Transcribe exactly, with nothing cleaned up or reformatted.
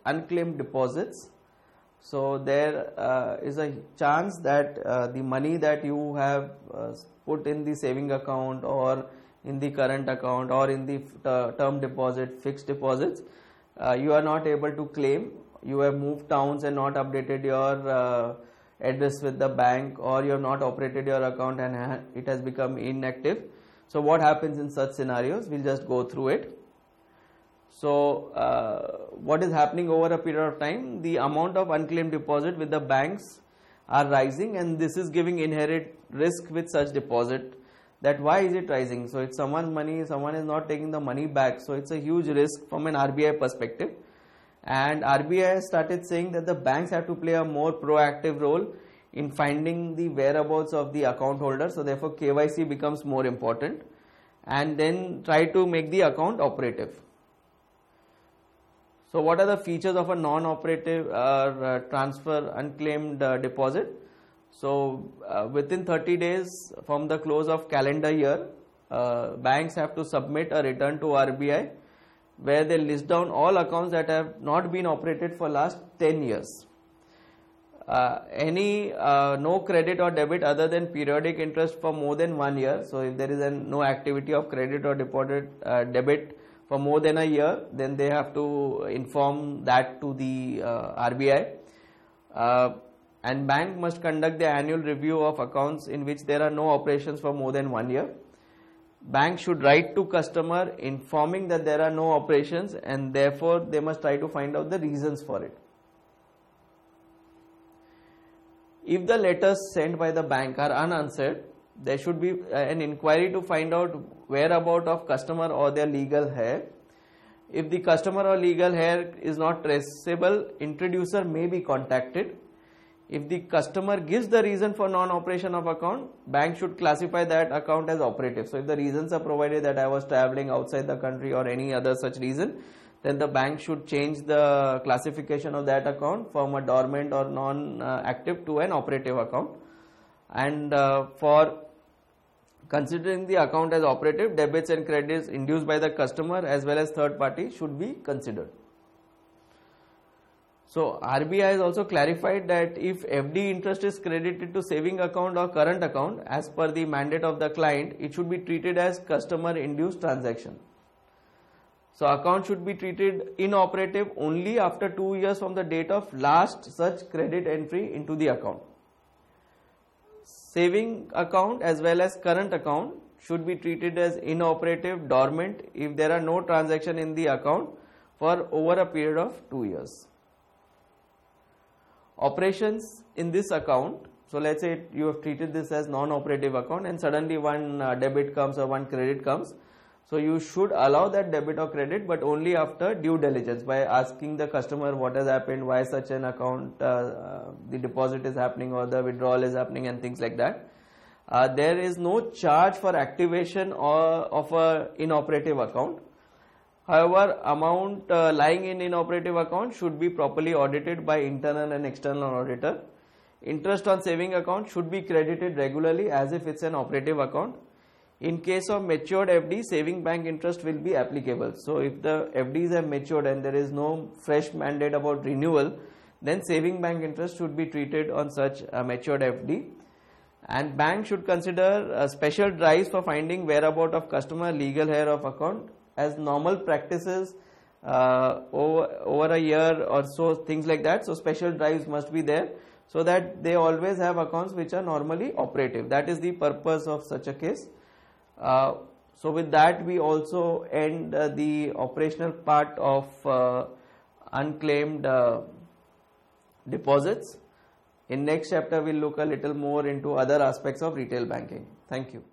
unclaimed deposits. So there uh, is a chance that uh, the money that you have uh, put in the saving account or in the current account or in the uh, term deposit, fixed deposits, uh, you are not able to claim. You have moved towns and not updated your uh, address with the bank, or you have not operated your account and ha it has become inactive. So what happens in such scenarios? We'll just go through it. So uh, what is happening over a period of time? The amount of unclaimed deposit with the banks are rising, and this is giving inherent risk with such deposit. That why is it rising? So it's someone's money, someone is not taking the money back. So it's a huge risk from an R B I perspective. And R B I has started saying that the banks have to play a more proactive role in finding the whereabouts of the account holder. So therefore K Y C becomes more important, and then try to make the account operative. So what are the features of a non-operative uh, uh, transfer unclaimed uh, deposit? So uh, within thirty days from the close of calendar year, uh, banks have to submit a return to R B I where they list down all accounts that have not been operated for last ten years. Uh, any uh, no credit or debit other than periodic interest for more than one year. So if there is an, no activity of credit or deposit uh, debit for more than a year, then they have to inform that to the uh, R B I. Uh, and bank must conduct the annual review of accounts in which there are no operations for more than one year. Bank should write to customer informing that there are no operations, and therefore they must try to find out the reasons for it. If the letters sent by the bank are unanswered, there should be an inquiry to find out whereabout of customer or their legal heir. If the customer or legal heir is not traceable, introducer may be contacted. If the customer gives the reason for non-operation of account, bank should classify that account as operative. So if the reasons are provided that I was traveling outside the country or any other such reason, then the bank should change the classification of that account from a dormant or non-active to an operative account. And uh, for considering the account as operative, debits and credits induced by the customer as well as third party should be considered. So R B I has also clarified that if F D interest is credited to saving account or current account as per the mandate of the client, it should be treated as customer induced transaction. So account should be treated inoperative only after two years from the date of last such credit entry into the account. Saving account as well as current account should be treated as inoperative, dormant if there are no transaction in the account for over a period of two years. Operations in this account, so let's say you have treated this as non-operative account and suddenly one uh, debit comes or one credit comes. So you should allow that debit or credit, but only after due diligence, by asking the customer what has happened, why such an account, uh, uh, the deposit is happening or the withdrawal is happening and things like that. Uh, there is no charge for activation or of a inoperative account. However, amount uh, lying in inoperative account should be properly audited by internal and external auditor. Interest on saving account should be credited regularly as if it's an operative account. In case of matured F D, saving bank interest will be applicable. So if the F Ds have matured and there is no fresh mandate about renewal, then saving bank interest should be treated on such a matured F D. And bank should consider uh, special drives for finding whereabout of customer, legal heir of account as normal practices uh, over, over a year or so, things like that. So special drives must be there so that they always have accounts which are normally operative. That is the purpose of such a case. Uh, so with that we also end uh, the operational part of uh, unclaimed uh, deposits. In next chapter we'll look a little more into other aspects of retail banking. Thank you.